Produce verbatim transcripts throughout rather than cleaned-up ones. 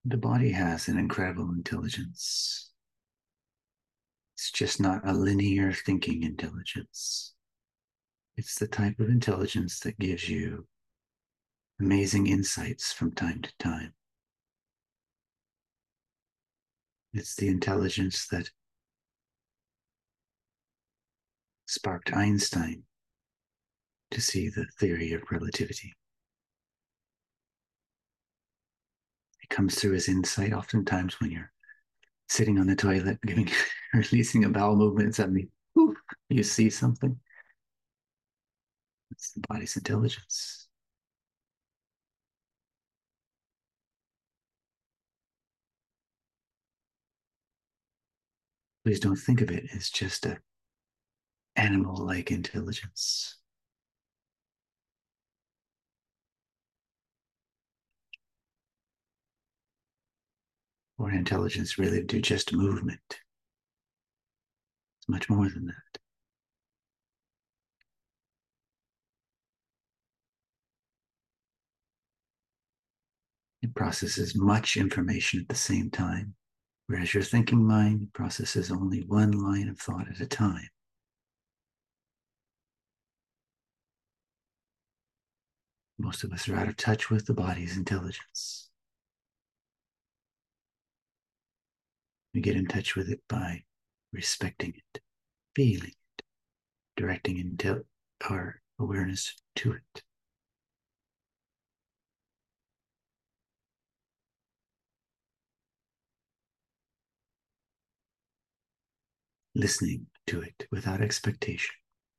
The body has an incredible intelligence. It's just not a linear thinking intelligence. It's the type of intelligence that gives you amazing insights from time to time. It's the intelligence that sparked Einstein to see the theory of relativity. It comes through as insight oftentimes when you're sitting on the toilet, giving, releasing a bowel movement, and suddenly, whoof, you see something. It's the body's intelligence. Please don't think of it as just a animal-like intelligence. Or intelligence really do just movement. It's much more than that. It processes much information at the same time, whereas your thinking mind processes only one line of thought at a time. Most of us are out of touch with the body's intelligence. We get in touch with it by respecting it, feeling it, directing intel- our awareness to it. Listening to it without expectation.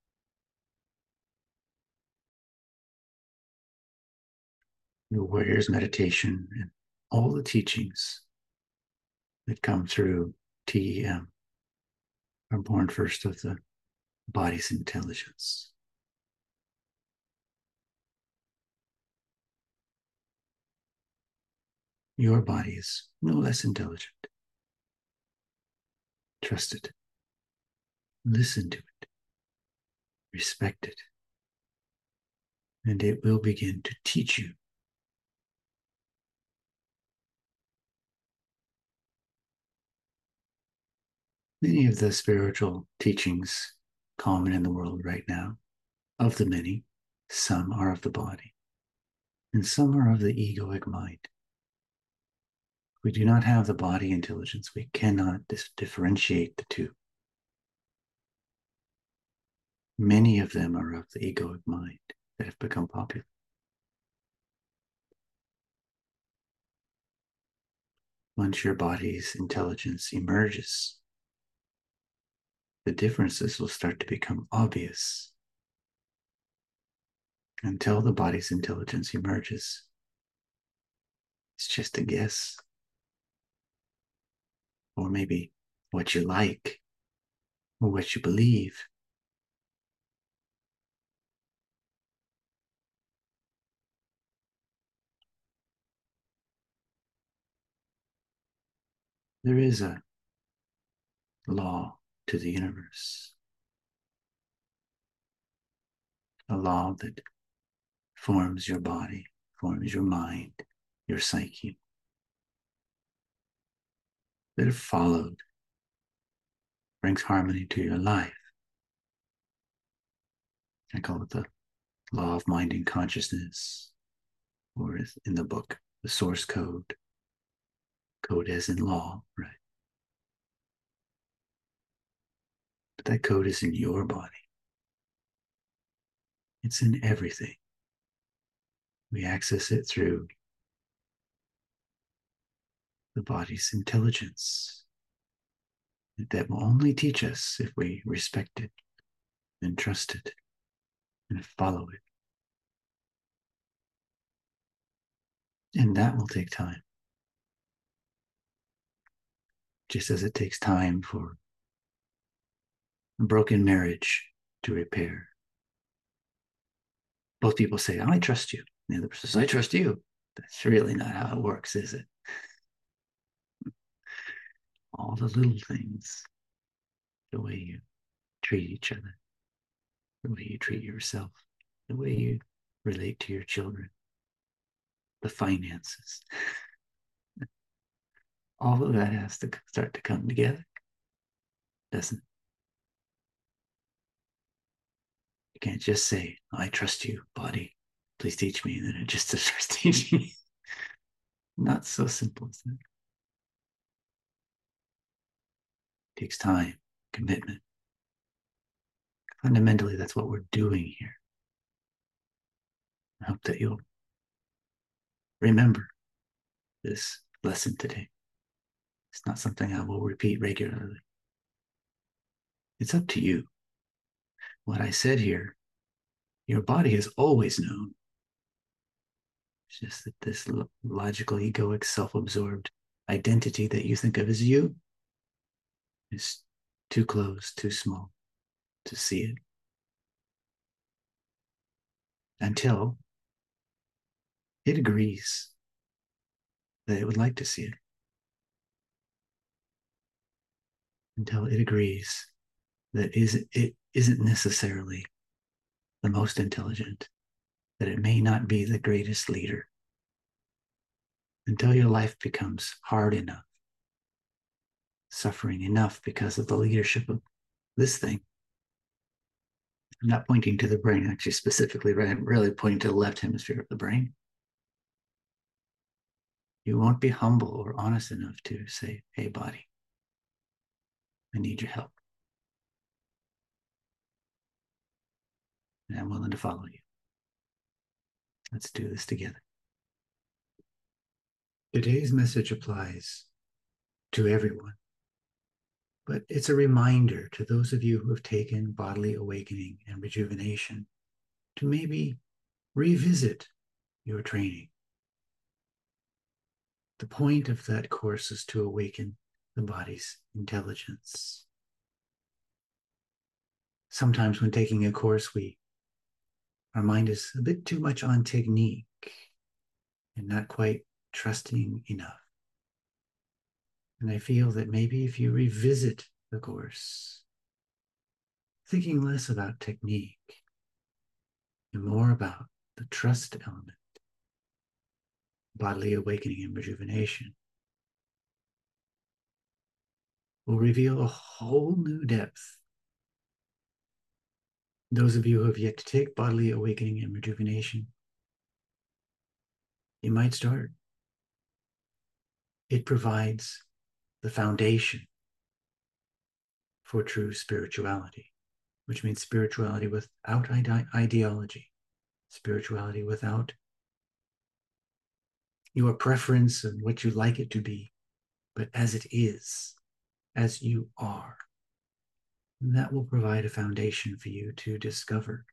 The warrior's meditation and all the teachings that come through T E M are born first of the body's intelligence. Your body is no less intelligent. Trust it. Listen to it. Respect it. And it will begin to teach you. Many of the spiritual teachings common in the world right now, of the many, some are of the body, and some are of the egoic mind. If we do not have the body intelligence, we cannot dis- differentiate the two. Many of them are of the egoic mind that have become popular. Once your body's intelligence emerges, the differences will start to become obvious. Until the body's intelligence emerges, it's just a guess. Or maybe what you like, or what you believe. There is a law to the universe, a law that forms your body, forms your mind, your psyche, that if followed, brings harmony to your life. I call it the law of mind and consciousness, or in the book, the source code, code as in law, right? But that code is in your body. It's in everything. We access it through the body's intelligence. That will only teach us if we respect it and trust it and follow it. And that will take time. Just as it takes time for a broken marriage to repair. Both people say, I trust you. And the other person says, I trust you. That's really not how it works, is it? All the little things, the way you treat each other, the way you treat yourself, the way you relate to your children, the finances. all of that has to start to come together, doesn't it? You can't just say, I trust you, body. Please teach me. And then it just starts teaching you. Not so simple as that. It takes time, commitment. Fundamentally, that's what we're doing here. I hope that you'll remember this lesson today. It's not something I will repeat regularly. It's up to you. What I said here, your body has always known. It's just that this logical, egoic, self-absorbed identity that you think of as you is too close, too small to see it. Until it agrees that it would like to see it. Until it agrees that is it isn't necessarily the most intelligent, that it may not be the greatest leader. Until your life becomes hard enough, suffering enough because of the leadership of this thing. I'm not pointing to the brain, actually, specifically, right? I'm really pointing to the left hemisphere of the brain. You won't be humble or honest enough to say, hey, body, I need your help. And I'm willing to follow you. Let's do this together. Today's message applies to everyone, but it's a reminder to those of you who have taken bodily awakening and rejuvenation to maybe revisit your training. The point of that course is to awaken the body's intelligence. Sometimes when taking a course, we our mind is a bit too much on technique and not quite trusting enough. And I feel that maybe if you revisit the course, thinking less about technique and more about the trust element, bodily awakening and rejuvenation, will reveal a whole new depth. Those of you who have yet to take bodily awakening and rejuvenation, you might start. It provides the foundation for true spirituality, which means spirituality without ide- ideology, spirituality without your preference and what you like it to be, but as it is, as you are. And that will provide a foundation for you to discover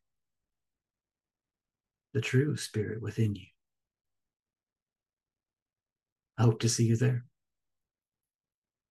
the true spirit within you. I hope to see you there.